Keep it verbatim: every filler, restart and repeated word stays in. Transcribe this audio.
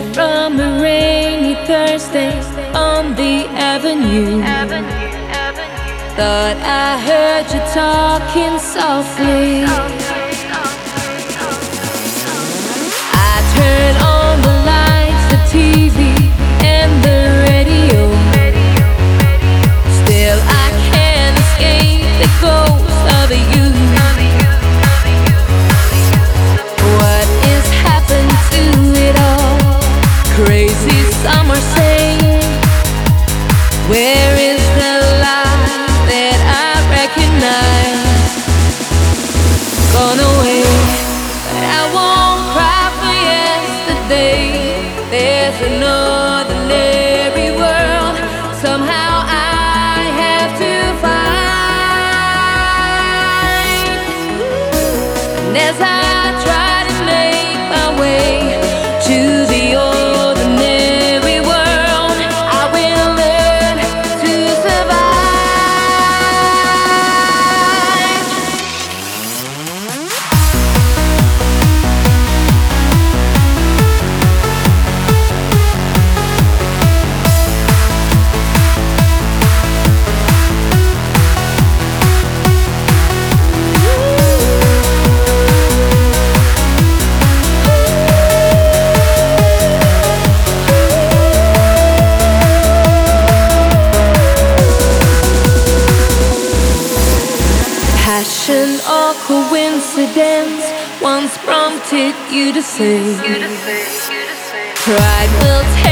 from a rainy Thursday on the avenue. Thought I heard you talking softly. I turned on the lights, the T V and the radio. Still I can't escape the ghost of you. What is happened to it all? Crazy summer saying, where is the light that I recognize? Gone away, but I won't cry for yesterday. There's an ordinary world somehow I have to find. And as I try to make my way to the ordinary world, I will learn to survive. Passion or coincidence once prompted you to say, pride will take